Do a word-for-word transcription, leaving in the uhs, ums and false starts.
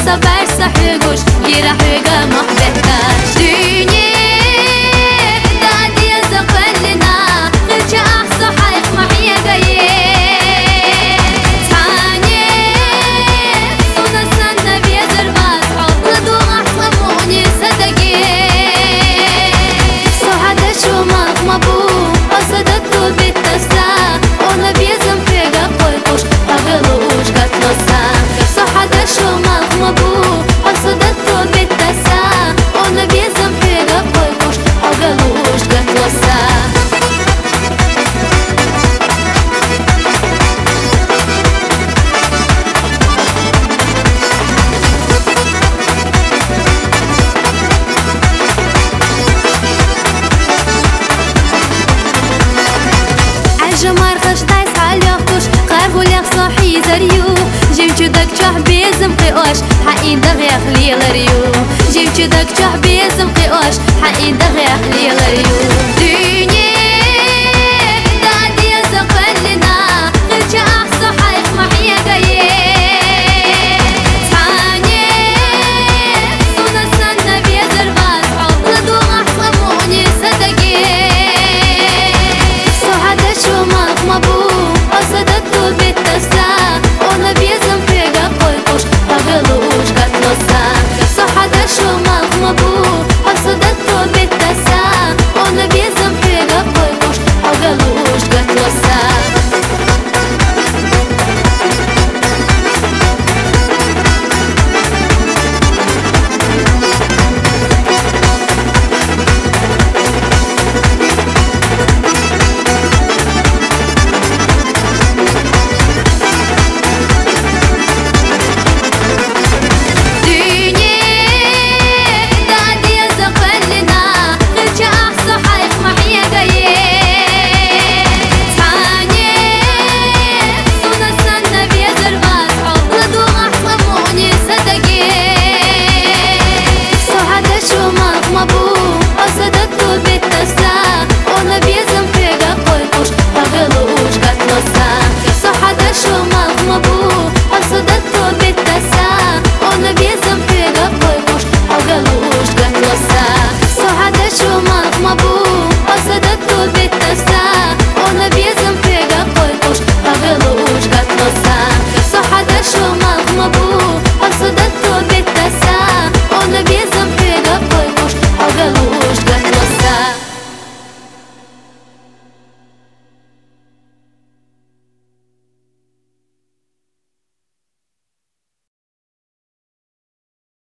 صبر صحيقوش يرح وقامح بهتاش دنيا دادي يزقل لنا غيرك أحصى حيق معي قايل تاني صونا سنة بيزر باسحو لدو أحصى موني صدقين صحة شو مالك مبو أصدقتو بالتسا أنا بيزم فيقا قويقوش أغلوش قتلسا صحة شو مالك مبو أصدقتو بالتسا أنا بيزم فيقا قويقوش أغلوش قتلسا جمار خش دايس عليقوش خافو ليق صاحي زريو جيب جدك جاه بيزم قيوش حقي دغي أخلي لريو جيب جدك جاه بيزم قيوش حقي دغي أخلي لريو